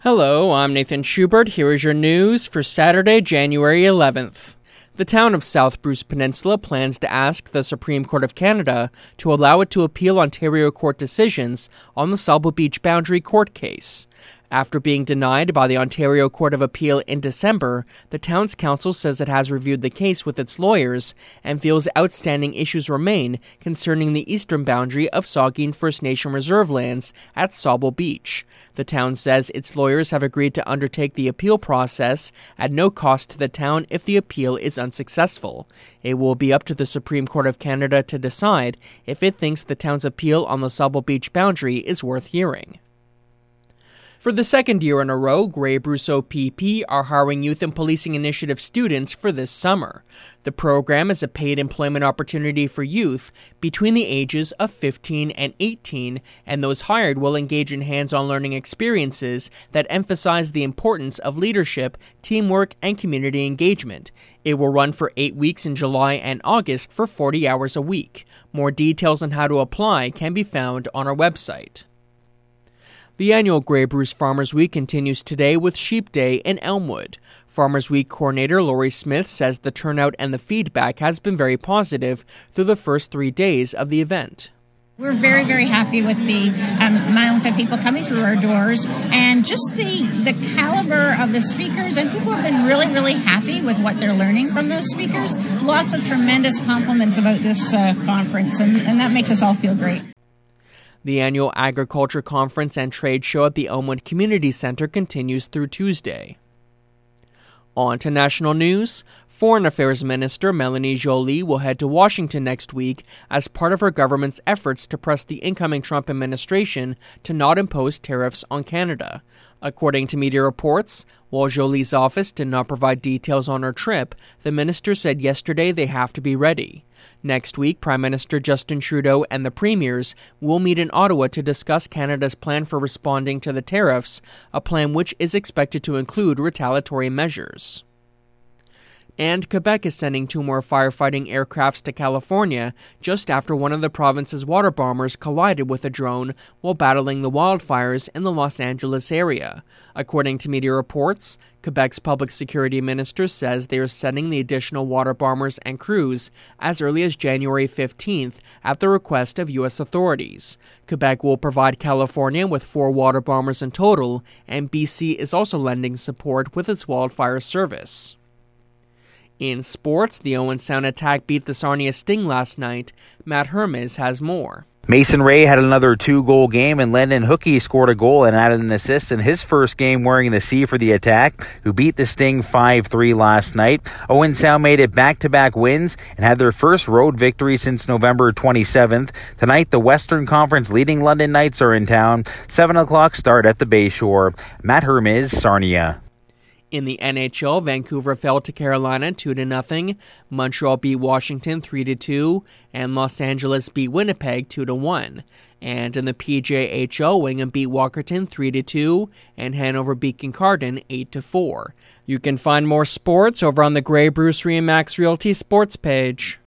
Hello, I'm Nathan Schubert. Here is your news for Saturday, January 11th. The town of South Bruce Peninsula plans to ask the Supreme Court of Canada to allow it to appeal Ontario court decisions on the Sauble Beach Boundary Court case. After being denied by the Ontario Court of Appeal in December, the town's council says it has reviewed the case with its lawyers and feels outstanding issues remain concerning the eastern boundary of Saugeen First Nation reserve lands at Sauble Beach. The town says its lawyers have agreed to undertake the appeal process at no cost to the town if the appeal is unsuccessful. It will be up to the Supreme Court of Canada to decide if it thinks the town's appeal on the Sauble Beach boundary is worth hearing. For the second year in a row, Grey Bruce OPP are hiring Youth and Policing Initiative students for this summer. The program is a paid employment opportunity for youth between the ages of 15 and 18, and those hired will engage in hands-on learning experiences that emphasize the importance of leadership, teamwork, and community engagement. It will run for 8 weeks in July and August for 40 hours a week. More details on how to apply can be found on our website. The annual Grey Bruce Farmers Week continues today with Sheep Day in Elmwood. Farmers Week coordinator Lori Smith says the turnout and the feedback has been very positive through the first 3 days of the event. We're very, very happy with the amount of people coming through our doors and just the caliber of the speakers. And people have been really, really happy with what they're learning from those speakers. Lots of tremendous compliments about this conference, and that makes us all feel great. The annual Agriculture Conference and Trade Show at the Elmwood Community Center continues through Tuesday. On to national news. Foreign Affairs Minister Melanie Joly will head to Washington next week as part of her government's efforts to press the incoming Trump administration to not impose tariffs on Canada. According to media reports, while Joly's office did not provide details on her trip, the minister said yesterday they have to be ready. Next week, Prime Minister Justin Trudeau and the premiers will meet in Ottawa to discuss Canada's plan for responding to the tariffs, a plan which is expected to include retaliatory measures. And Quebec is sending 2 more firefighting aircrafts to California just after one of the province's water bombers collided with a drone while battling the wildfires in the Los Angeles area. According to media reports, Quebec's public security minister says they are sending the additional water bombers and crews as early as January 15th at the request of U.S. authorities. Quebec will provide California with 4 water bombers in total, and BC is also lending support with its wildfire service. In sports, the Owen Sound Attack beat the Sarnia Sting last night. Matt Hermes has more. Mason Ray had another 2-goal game, and Landon Hookey scored a goal and added an assist in his first game wearing the C for the Attack, who beat the Sting 5-3 last night. Owen Sound made it back-to-back wins and had their first road victory since November 27th. Tonight, the Western Conference leading London Knights are in town. 7 o'clock start at the Bayshore. Matt Hermes, Sarnia. In the NHL, Vancouver fell to Carolina 2-0, Montreal beat Washington 3-2, and Los Angeles beat Winnipeg 2-1. And in the PJHL, Wingham beat Walkerton 3-2, and Hanover beat Kincardine 8-4. You can find more sports over on the Grey Bruce Remax Realty sports page.